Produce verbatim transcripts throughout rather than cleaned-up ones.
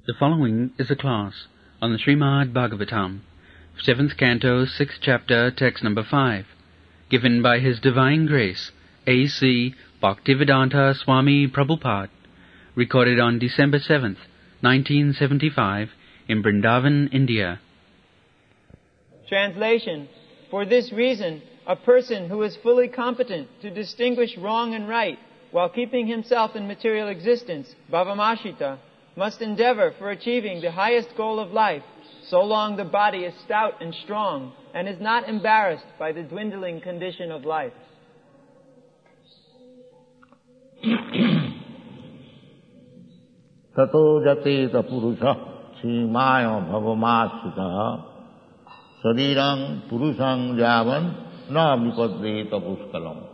The following is a class on the Srimad Bhagavatam, seventh canto, sixth chapter, text number five, given by His Divine Grace, A C Bhaktivedanta Swami Prabhupada, recorded on December seventh, nineteen seventy-five, in Vrindavan, India. Translation. For this reason, a person who is fully competent to distinguish wrong and right while keeping himself in material existence, bhavamashita, must endeavor for achieving the highest goal of life, so long the body is stout and strong and is not embarrassed by the dwindling condition of life. Tato jateta purusha simaya bhavamashita sarirang purusang javan na vipadreta puskalam.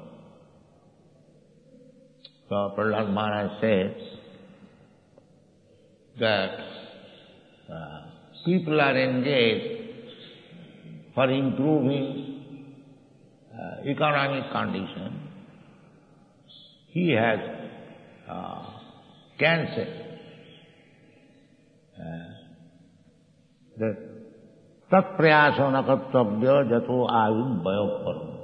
So Prahlad Maharaj says that uh, people are engaged for improving uh, economic condition. He has uh, cancer. Uh, that tat prayaso nakattavya jato ayum vayoparam.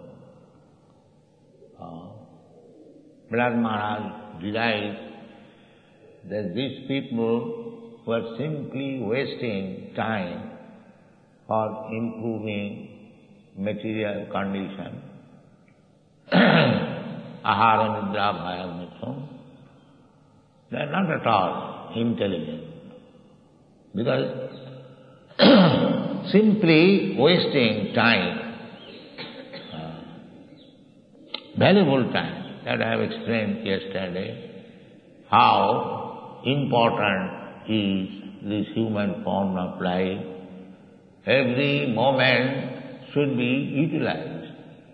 Prahlad Maharaj realized that these people were simply wasting time for improving material condition. Ahara nidra bhaya mitham. They are not at all intelligent. Because simply wasting time, uh, valuable time, that I have explained yesterday, how important is this human form of life. Every moment should be utilized.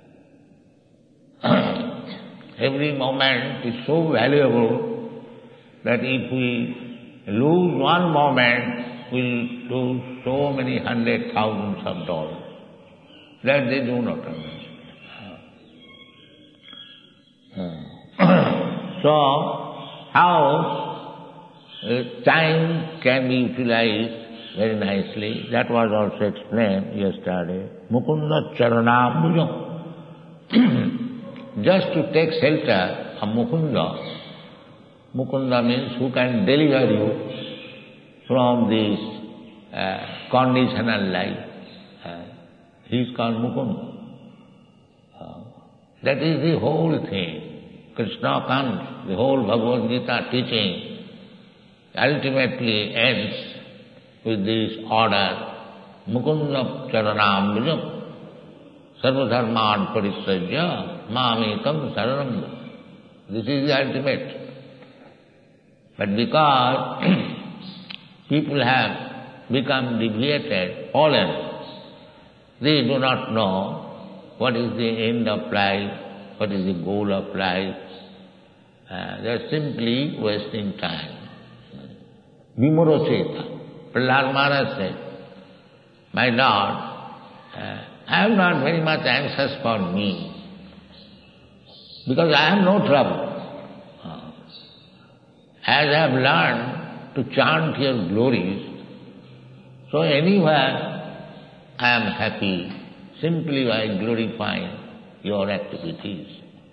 Every moment is so valuable that if we lose one moment, we'll lose so many hundred thousands of dollars. That they do not understand. So, how uh, time can be utilized very nicely, that was also explained yesterday. Mukunda charanam bhujam. Just to take shelter of Mukunda. Mukunda means who can deliver you from this uh, conditional life. Uh, he is called Mukunda. Uh, that is the whole thing. Krishna comes, the whole Bhagavad Gita teaching ultimately ends with this order, Mukunda charanam bhujam, sarvadharman parisajya, mamekam saranam. This is the ultimate. But because people have become deviated, fallen, they do not know what is the end of life, what is the goal of life. Uh, they are simply wasting time. Vimuroceta. Prahlad Maharaj said, my Lord, uh, I am not very much anxious for me, because I have no trouble. Uh, as I have learned to chant your glories, so anywhere I am happy, simply by glorifying your activities.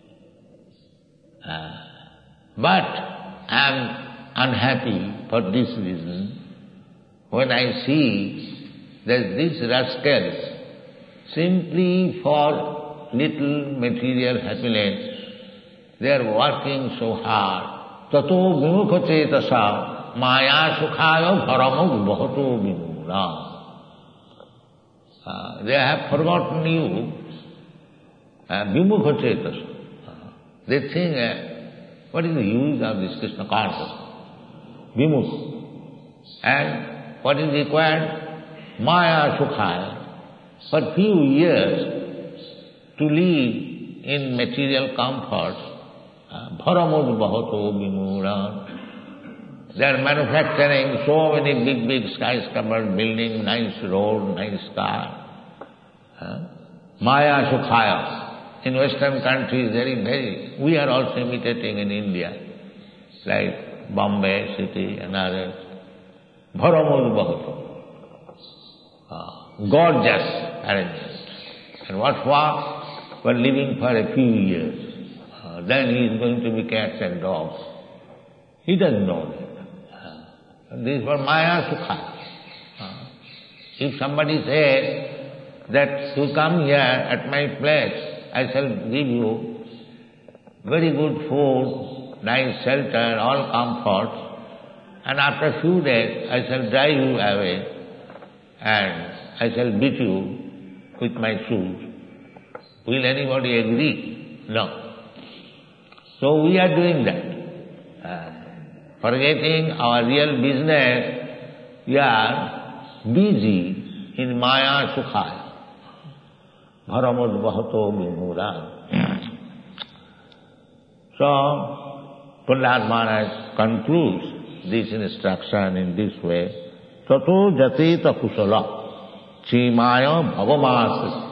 Uh, but I am unhappy for this reason. When I see that these rascals, simply for little material happiness, they are working so hard. Tato vimukha cetasa maya sukhaya bharamuk bhato vimura. Uh, they have forgotten you. Uh, vimukha cetasa. Uh, they think, uh, what is the use of this Krishna consciousness? Vimukha. And what is required? Maya sukhaya. For few years to live in material comforts, bharamud bahato vimura. They are manufacturing so many big, big skyscraper buildings, nice road, nice car. Uh, Maya sukhaya. In Western countries, very, very, we are also imitating in India, like Bombay city and others. bharamodvahato. Uh, gorgeous arrangement. And what for? For living for a few years. Uh, then he is going to be cats and dogs. He doesn't know that. Uh, this is for Maya Sukha. Uh, if somebody says that you come here at my place, I shall give you very good food, nice shelter, all comforts, and after a few days I shall drive you away and I shall beat you with my shoes. Will anybody agree? No. So we are doing that. Uh, forgetting our real business, we are busy in Maya Sukhaya. Bharamod Vahato Vimura. So, Prahlad Maharaj concludes this instruction in this way. Tato jateta kusala chimaya bhavamasa.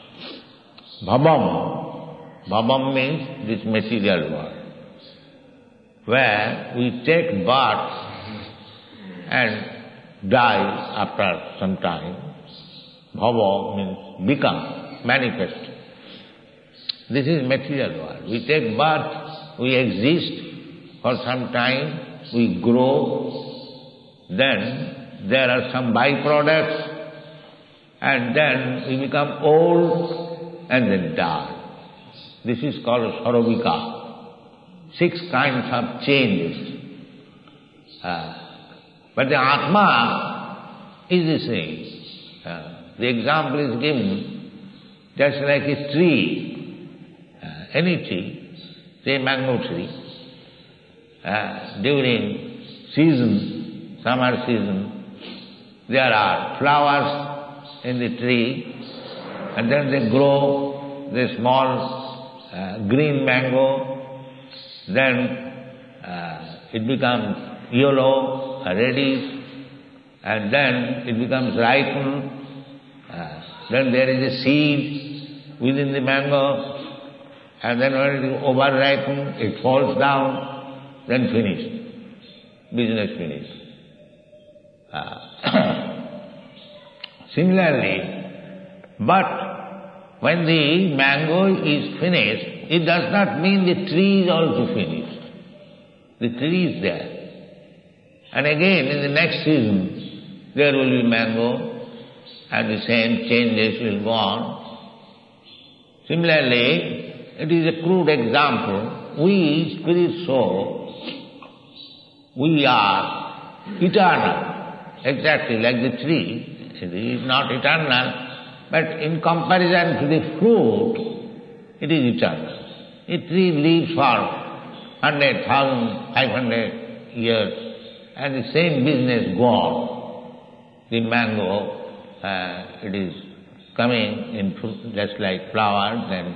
Bhavam. Bhavam means this material world, where we take birth and die after some time. Bhava means become, manifest. This is material world. We take birth, we exist for some time, we grow, then there are some byproducts, and then we become old and then die. This is called Saravika. Six kinds of changes. Uh, but the Atma is the same. Uh, the example is given just like a tree, uh, any tree, say mango tree. Uh, during season, summer season, there are flowers in the tree, and then they grow the small uh, green mango, then uh, it becomes yellow, reddish, and then it becomes ripened. Uh, then there is a seed within the mango, and then when it is over-ripened, it falls down, then finished. Business finished. Uh, similarly, but when the mango is finished, it does not mean the tree is also finished. The tree is there. And again, in the next season, there will be mango, and the same changes will go on. Similarly, it is a crude example. We, spirit soul, we are eternal, exactly like the tree. It is not eternal, but in comparison to the fruit, it is eternal. A tree lives for hundred, thousand, five hundred years, and the same business goes on. The mango, uh, it is coming in fruit, just like flowers, and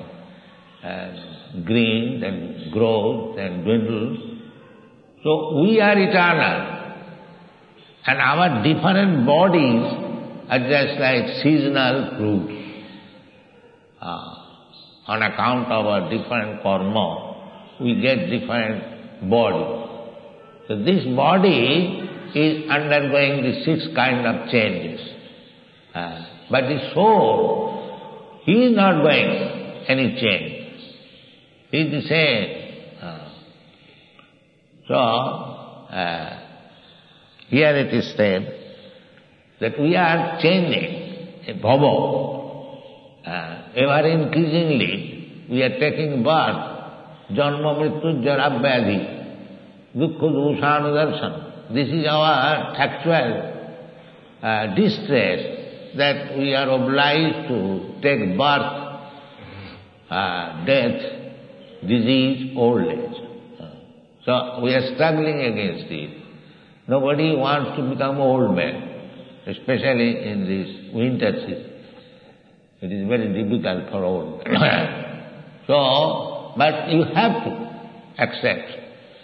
uh, green, then grows, then dwindles. So we are eternal, and our different bodies are just like seasonal fruits. Uh, on account of our different karma, we get different bodies. So this body is undergoing the six kind of changes. Uh, but the soul, he is not going any change. He is the same. Uh, so, uh, here it is said that we are changing a bhava. Uh, ever increasingly, we are taking birth, janma mrityu jara vyadhi, dukkha doshanudarshan. This is our actual uh, distress, that we are obliged to take birth, uh, death, disease, old age. Uh, so we are struggling against it. Nobody wants to become old man, especially in this winter season. It is very difficult for old men. So, but you have to accept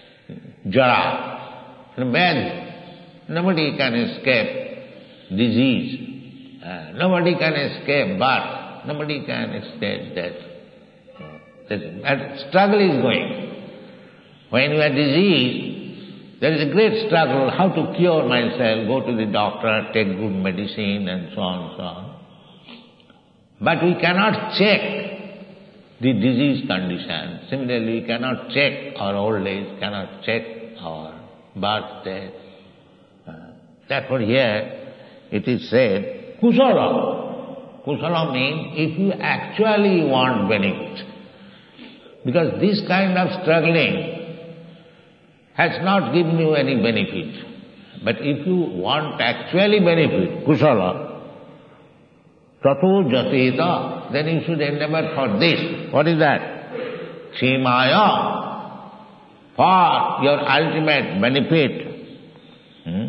jara and vyadhi. Nobody can escape disease. Uh, nobody can escape birth. Nobody can escape death. That struggle is going. When you are diseased, There is a great struggle how to cure myself, go to the doctor, take good medicine and so on and so on. But we cannot check the disease condition. Similarly, we cannot check our old age, cannot check our birth, death. Uh, therefore here it is said, kusala. Kusala means if you actually want benefit. Because this kind of struggling has not given you any benefit. But if you want actually benefit, kusala, tato jateta, then you should endeavor for this. What is that? Kshemaya, for your ultimate benefit. Hmm?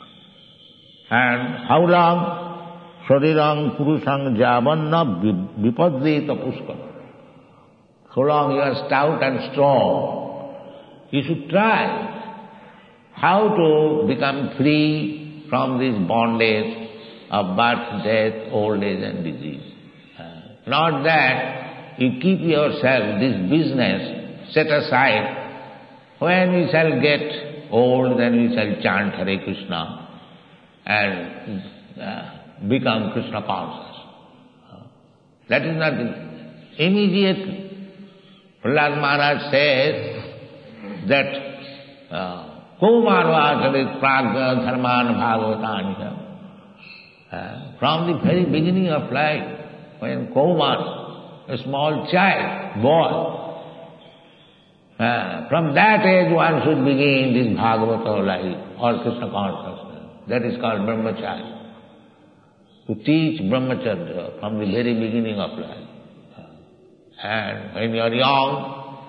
And how long? Sharirang purusang javanna vipaddeta puskala. So long you are stout and strong, you should try how to become free from this bondage of birth, death, old age and disease. Uh, not that you keep yourself, this business, set aside. When we shall get old, then we shall chant Hare Krishna and uh, become Krishna conscious. Uh, that is not the, immediately. Prahlad Maharaj says that Kaumarvacharit pragya dharman bhagavataniham. Uh, from the very beginning of life, when Kaumar, a small child, boy, uh, from that age one should begin this Bhagavata life or Krishna consciousness. That is called brahmacharya. To teach brahmacharya from the very beginning of life. And when you are young,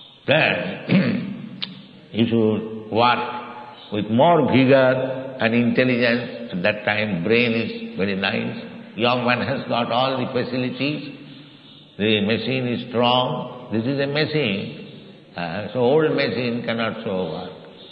then you should work with more vigor and intelligence. At that time, brain is very nice. Young one has got all the facilities. The machine is strong. This is a machine. Uh, so old machine cannot so work.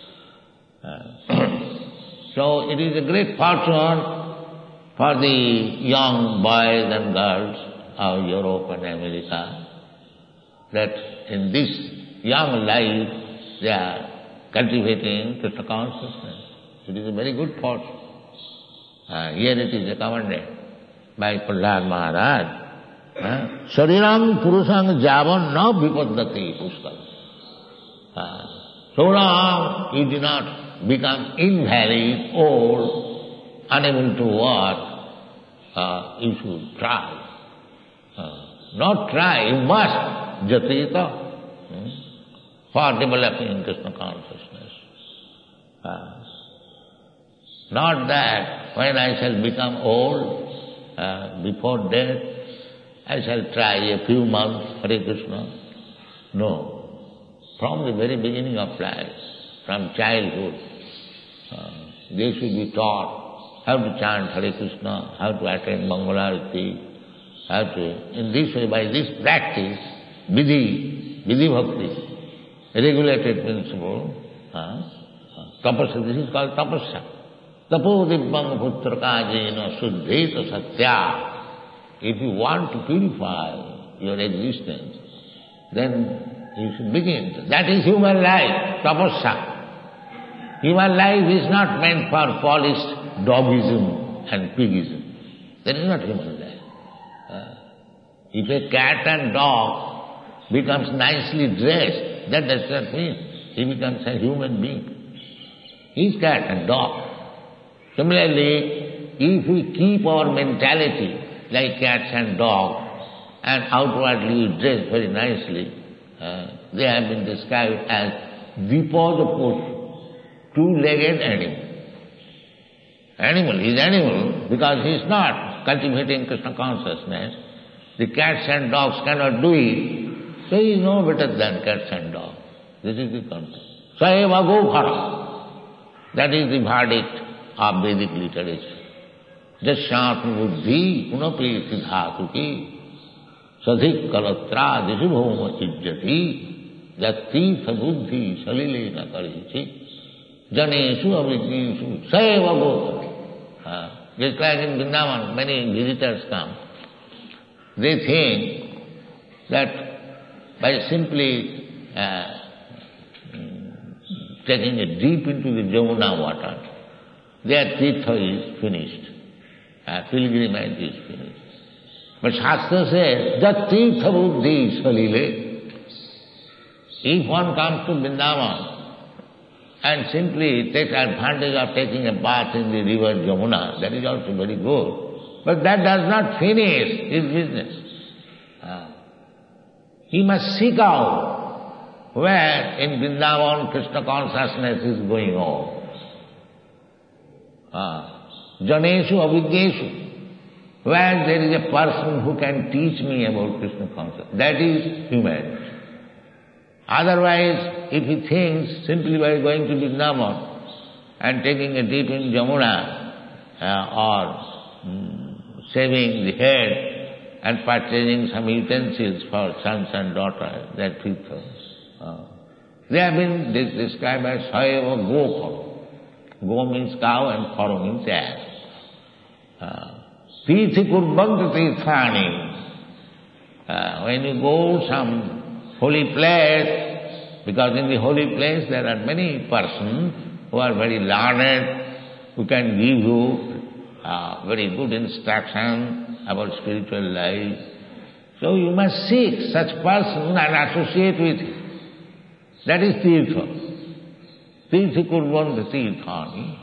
Uh, so it is a great fortune for the young boys and girls of Europe and America that in this young life they are cultivating Krishna consciousness. It is a very good fortune. Uh, here it is recommended by Prahlad Maharaj. Uh, Shariram Purusang Javan na vipaddati puskal. Uh, so long you do not become invalid, old, unable to work, uh, you should try. Uh, not try, you must. Jatita, hmm, for developing Krishna consciousness. Uh, not that when I shall become old, uh, before death, I shall try a few months Hare Krishna. No. From the very beginning of life, from childhood, uh, they should be taught how to chant Hare Krishna, how to attend Mangalarati, how to, in this way, by this practice, Vidhi, Vidhi Bhakti, a regulated principle, uh, tapasya, this is called tapasya. Tapo dibbang putraka suddheta satya. If you want to purify your existence, then you should begin. That is human life, tapasya. Human life is not meant for polished dogism and pigism. That is not human life. Uh, if a cat and dog becomes nicely dressed, that does not mean he becomes a human being. He is cat and dog. Similarly, if we keep our mentality like cats and dogs and outwardly dress very nicely, uh, they have been described as vipada, two-legged animal. Animal, he is animal because he is not cultivating Krishna consciousness. The cats and dogs cannot do it. So he is no better than cats and dogs. This is the concept. Saeva gopara. That is the verdict of Vedic literature. Jasyat buddhi punapi siddhatuki sadhik kalatra disubhoma chijjati jati sabuddhi salilena karichi janeshu avijisu saeva gopara. Just like in Vrindavan, many visitors come. They think that by simply uh, taking it deep into the Jamuna water, their tirtha is finished. Uh, pilgrimage is finished. But Shastra says, Jat tirtha buddhi salile. If one comes to Vrindavan and simply takes advantage of taking a bath in the river Jamuna, that is also very good. But that does not finish his business. Uh, he must seek out where in Vrindavan Krishna consciousness is going on. Uh, Janeshu avidyeshu, where there is a person who can teach me about Krishna consciousness. That is humanity. Otherwise, if he thinks simply by going to Vrindavan and taking a dip in Jamuna uh, or mm, shaving the head and purchasing some utensils for sons and daughters, that people, uh, they have been described as Sayava Gokara. Go means cow and Karo means ass. Tirthi kurbantu tirthani. When you go some holy place, because in the holy place there are many persons who are very learned, who can give you uh, very good instruction about spiritual life. So you must seek such person and associate with him. That is tirtha. Tirthi kurbantu tirthani.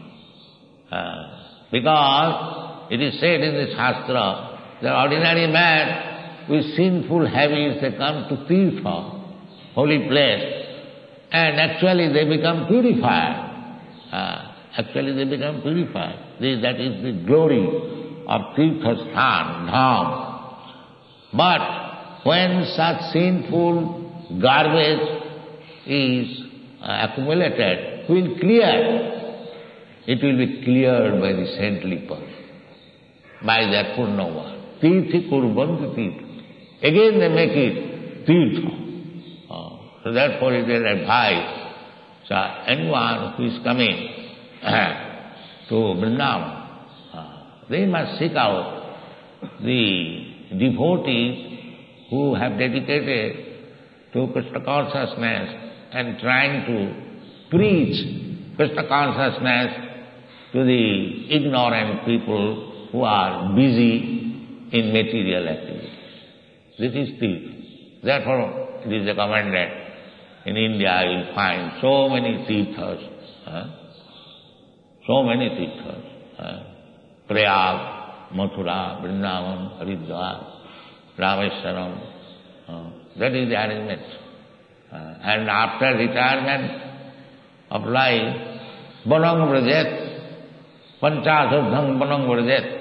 Because it is said in the Shastra, the ordinary man with sinful habits, they come to tirtha, holy place, and actually they become purified. Uh, actually they become purified. This, that is the glory of tirtha sthan, dham. But when such sinful garbage is uh, accumulated, will clear. It will be cleared by the saintly person, by their purnava. Tirthi kurbantu tirtha. Again they make it tirtha. Oh. So therefore it is advised, so anyone who is coming to Vrindavan, uh, they must seek out the devotees who have dedicated to Krishna consciousness and trying to preach Krishna consciousness to the ignorant people who are busy in material activities. This is tirtha. Therefore, it is recommended. In India you will find so many tirthas, huh? so many tirthas. Huh? Prayag, Mathura, Vrindavan, Haridwar, Rameshwaram. Uh, that is the arrangement. Uh, and after retirement of life, Banang Vrajet, Panchasudhang Banang Vrajet.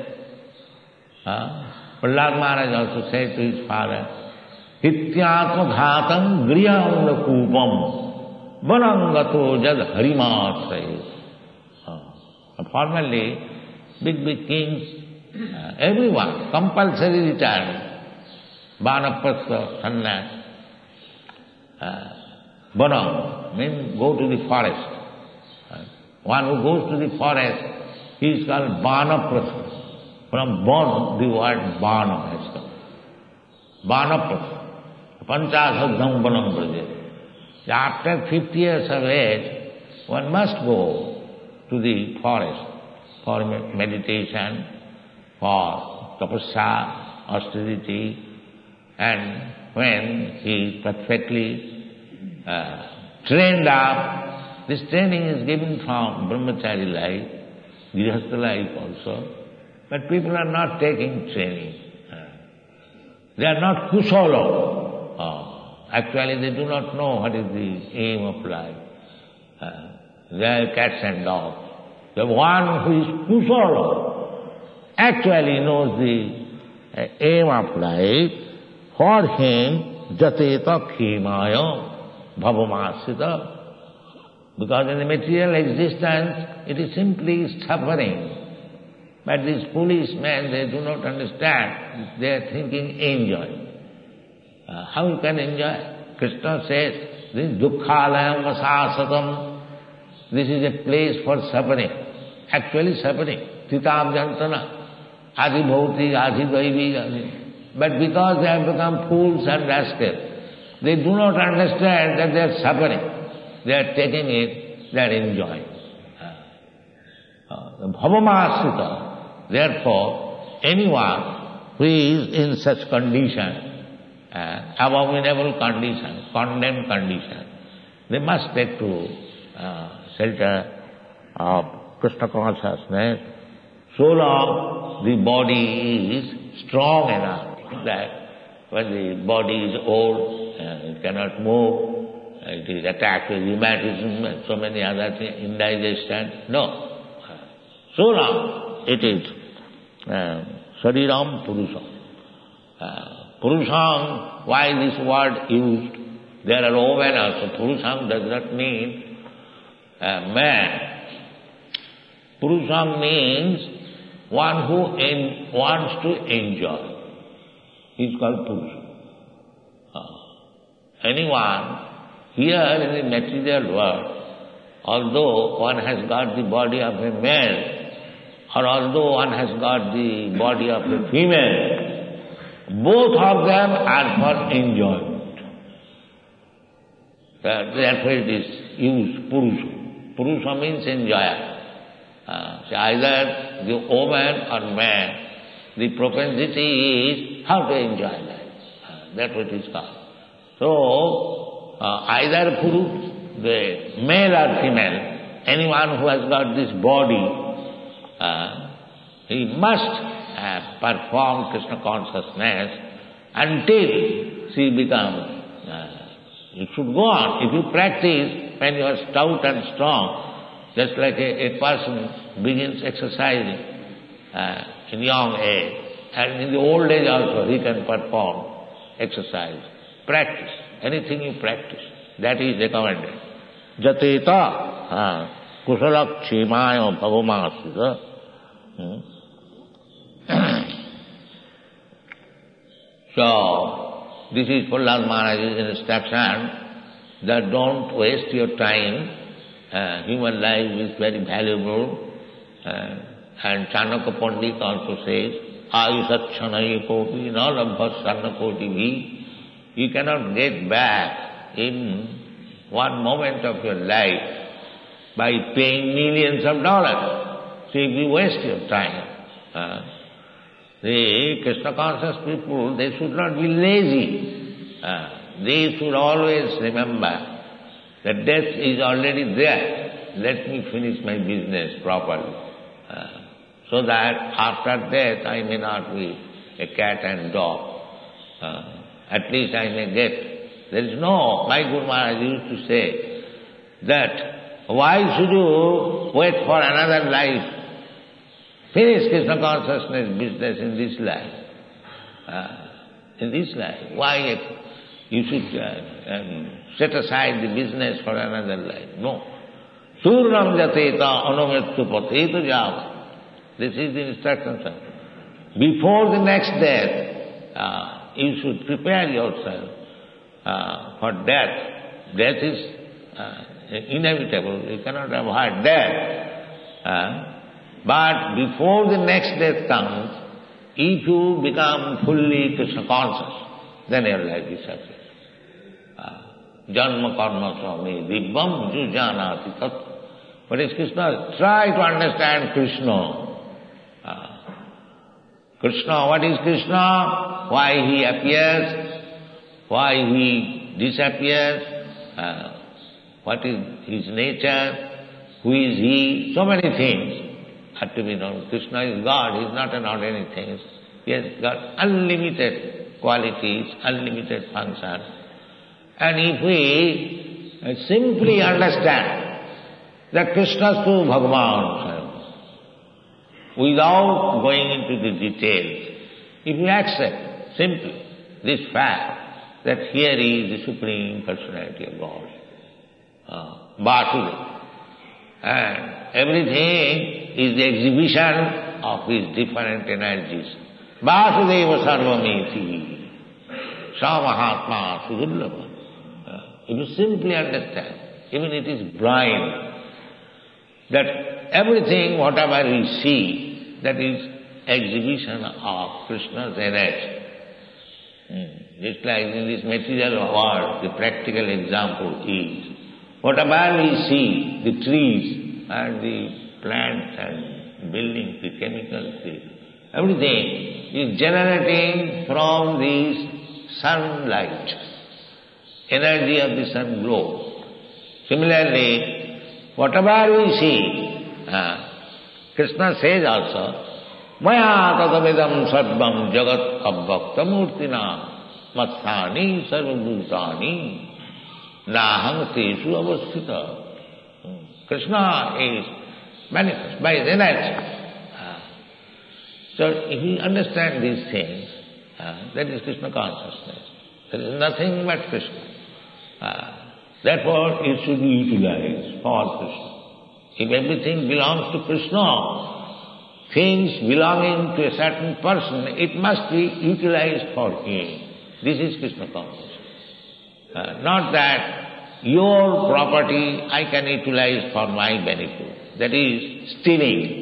Prahlad Maharaj also said to his father, Hityatma ghatam griyam kupam banangato jad harimasayet. Formerly, big, big kings, uh, everyone, compulsory retirement. Vanaprastha, sannyas. Uh, Banam means go to the forest. Uh, one who goes to the forest, he is called Vanaprastha. From Ban, the word Bana has come. Vanaprastha. Panchasudham Banam Vrajet. After fifty years of age, one must go to the forest for meditation, for tapasya, austerity, and when he is perfectly uh, trained up, this training is given from brahmachari life, grihastha life also, but people are not taking training. Uh, they are not kusala. Uh, actually they do not know what is the aim of life. Uh, they are cats and dogs. The one who is kusala actually knows the uh, aim of life. For him, jateta khimaya bhavamasita. Because in the material existence, it is simply suffering. But these foolish men, they do not understand. They are thinking enjoy. Uh, how you can enjoy? Krishna says, this is dukkhalayam vasasatam. This is a place for suffering. Actually suffering. Titam jantana. Adi bhauti, adi daivi, adi. But because they have become fools and rascals, they do not understand that they are suffering. They are taking it they are enjoying. Uh, uh, the Bhavamasrita, therefore, anyone who is in such condition, uh, abominable condition, condemned condition, they must take to uh, shelter of Krishna consciousness, so long the body is strong enough that when the body is old, uh, it cannot move, it is attacked with rheumatism and so many other things, indigestion. No. So long it is uh, Shariram Purusham. Uh, Purusham, why this word used? There are women also. Purusham does not mean uh, man. Purusham means one who en- wants to enjoy. He is called Purusha. Uh, anyone here in the material world, although one has got the body of a male, or although one has got the body of a female, both of them are for enjoyment. Uh, therefore it is used Purusha. Purusha means enjoyer. Uh, so either the woman or man, the propensity is how to enjoy life. Uh, that's what it is called. So, uh, either Puru, the male or female, anyone who has got this body, uh, he must uh, perform Krishna consciousness until she becomes, uh, it should go on. If you practice when you are stout and strong, just like a, a person begins exercising uh, in young age, and in the old age also he can perform exercise. Practice. Anything you practice, that is recommended. Jateta kusala kshemaya bhavamasrita. So, this is Prahlad Maharaj's instruction that don't waste your time. Uh, human life is very valuable. Uh, and Chanakya Pandit also says, Ayusachanaye koti nalabhas sarnakoti bhi. You cannot get back in one moment of your life by paying millions of dollars. So if you waste your time, uh, the Krishna conscious people, they should not be lazy. Uh, they should always remember that death is already there. Let me finish my business properly. Uh, so that after death I may not be a cat and dog. Uh, at least I may get. There is no, my Guru Maharaj used to say that why should you wait for another life? Finish Krishna consciousness business in this life. Uh, in this life. Why you should uh, um, set aside the business for another life? No. Surnam jateta anumettu patetu java. This is the instruction, sir. Before the next death, uh, you should prepare yourself uh, for death. Death is uh, inevitable. You cannot avoid death. Uh, but before the next death comes, if you become fully Krishna conscious, then your life is success. Uh, Janma karma swami dibbam jujanati tat. What is Krishna? Try to understand Krishna. Uh, Krishna, what is Krishna? Why he appears? Why he disappears? Uh, what is his nature? Who is he? So many things have to be known. Krishna is God, he is not an ordinary thing. He has got unlimited qualities, unlimited functions. And if we simply understand that Krishna is to Bhagavan, without going into the details, if you accept simply this fact that here is the Supreme Personality of God, uh, Vasudeva, and everything is the exhibition of his different energies. Vasudeva sarvameti, sa mahatma sudurlabha. Uh, if you simply understand, even it is blind, that everything, whatever we see, that is exhibition of Krishna's energy. Hmm. Just like in this material world, the practical example is, Whatever we see, the trees and the plants and buildings, the chemicals, the everything is generating from this sunlight, energy of the sun glow. Similarly, whatever we see, uh, Krishna says also, Maya tadamidam sarvam jagat abbakta murtina mathani sarvabhutani naham teshu avasthita. Krishna is manifest by his energy. So if you understand these things, uh, that is Krishna consciousness. There is nothing but Krishna. Uh, therefore it should be utilized for Krishna. If everything belongs to Krishna, things belonging to a certain person, it must be utilized for him. This is Krishna consciousness. Uh, not that your property I can utilize for my benefit. That is stealing.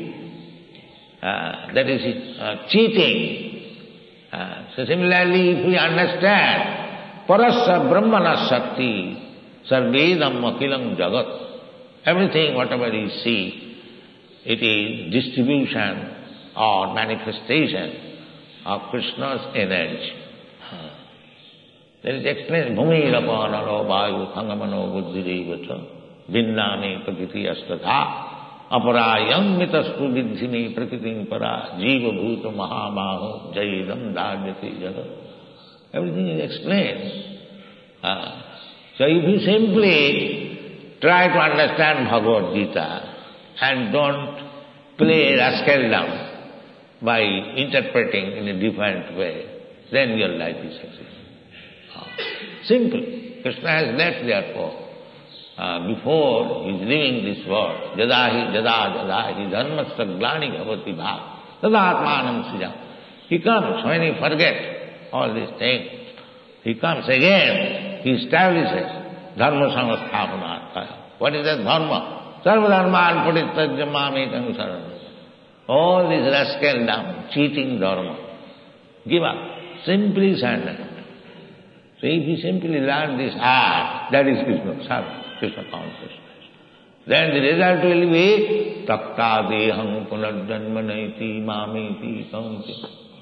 Uh, that is uh, cheating. Uh, so similarly, if we understand, parasya brahmana shakti, sarvedam akilam jagat, everything, whatever you see, it is distribution or manifestation of Krishna's energy. Uh, there is explained, bhumi rapanaro vayu thangamano buddhirivacha vinnani prakriti astadha aparayam mitastu vidhini prakritim para jiva bhuta mahamaho jayidam dharjati jagat. Everything is explained. Uh, so if you simply try to understand Bhagavad Gita and don't play rascaldom by interpreting in a different way, then your life is successful. Uh, simple. Krishna has left therefore. Uh, before he is leaving this world, jadahi jada jadahi dharmasya glani bhavati bhav tadatmanam srijam. He comes when he forgets all these things. He comes again, he establishes dharma samasthapanarthaya. What is that dharma? Sarva dharman paditajya mametam saranam. All this rascaldom, cheating dharma. Give up. Simply surrender. So if you simply learn this art, that is Krishna service. Krishna consciousness. Then the result will be takta deham punarjanmanaiti mamiti kaunti.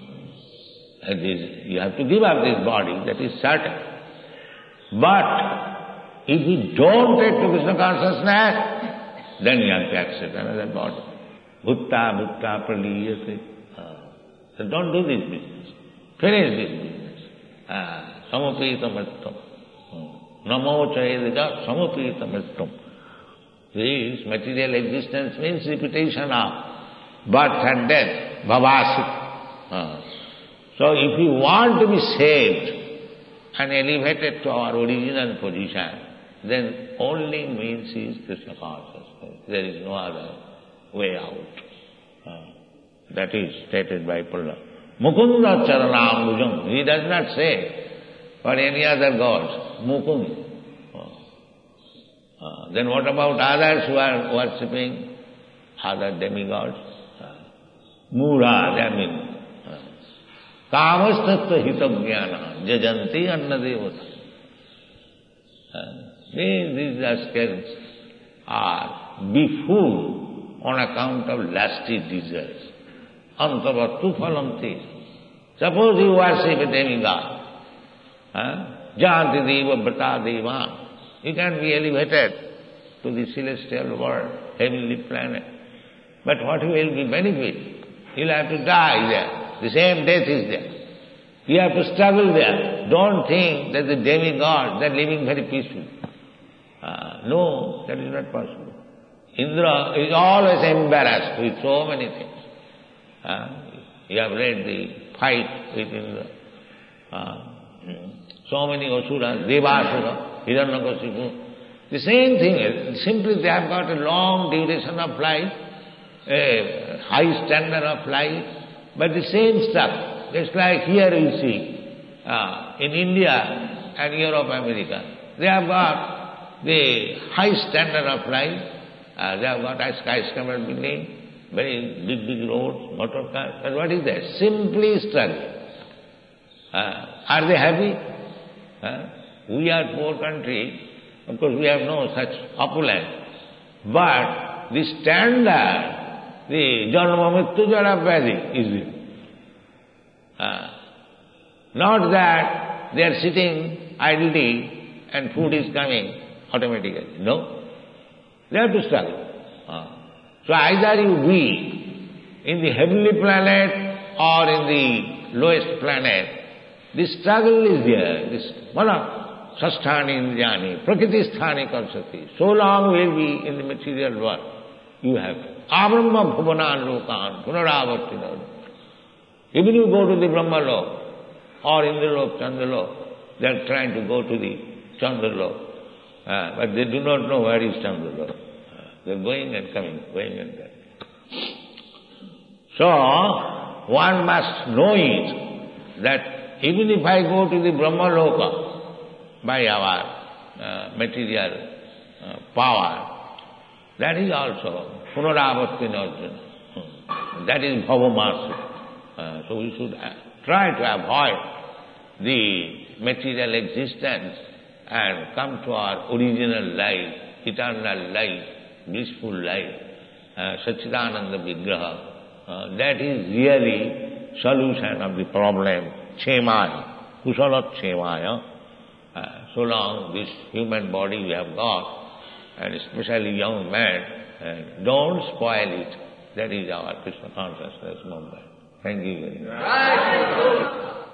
That is, you have to give up this body, that is certain. But if you don't take to Krishna consciousness, then you have to accept another body. Bhutta bhutta praliyate. So don't do this business. Finish this business. Samapita mattam. Namo chayedika samapita mattam. This material existence means repetition of birth and death, bhavasik. So if you want to be saved and elevated to our original position, then only means is Krishna consciousness. There is no other way out. Uh, that is stated by Prahlad. Mukunda charanambujam. He does not say for any other gods. Mukund. Uh, uh, then what about others who are worshipping other demigods? Uh, Mura, they mean. Kamastattva hitagnyana jajanti annadevata. These rascals are befooled on account of lusty desires. Antavattu phalamti. Suppose you worship a demigod, janti deva brata devan, you can be elevated to the celestial world, heavenly planet. But what will be benefit? You'll have to die there. The same death is there. You have to struggle there. Don't think that the demigods, they're living very peacefully. Uh, no, that is not possible. Indra is always embarrassed with so many things. Uh, you have read the fight with Indra. Uh, so many asuras, Devasura, Hiranyakasipu. The same thing is, simply they have got a long duration of life, a high standard of life, but the same stuff, just like here you see, uh, in India and Europe, America, they have got the high standard of life, uh, they have got a skyscraper building, very big, big roads, motor cars, but what is that? Simply struggle. Uh, are they happy? Uh, we are poor country, Of course, we have no such opulence. But the standard, the janma mrityu jara vyadhi is there. Uh, not that they are sitting idly and food is coming automatically. No. They have to struggle. Uh, so either you be in the heavenly planet or in the lowest planet, the struggle is there. This mana sasthani indriyani, prakriti sthani karsati. So long will be in the material world. You have abrahma bhuvanan lokan, punaravartina. Even you go to the Brahma lok or Indralok, Chandralok, they are trying to go to the Chandralok. Uh, but they do not know where is Chandralok. Uh, they are going and coming, going and coming. So, one must know it, that even if I go to the Brahma Loka by our uh, material uh, power, that is also punaravartin arjuna. That is bhavamarsa. Uh, so we should uh, try to avoid the material existence and come to our original life, eternal life, blissful life, uh, Satchidananda Vigraha. Uh, that is really solution of the problem, chemaya, kusala chemaya. Uh, so long this human body we have got, and especially young man, uh, don't spoil it. That is our Krishna consciousness movement. Thank you very much.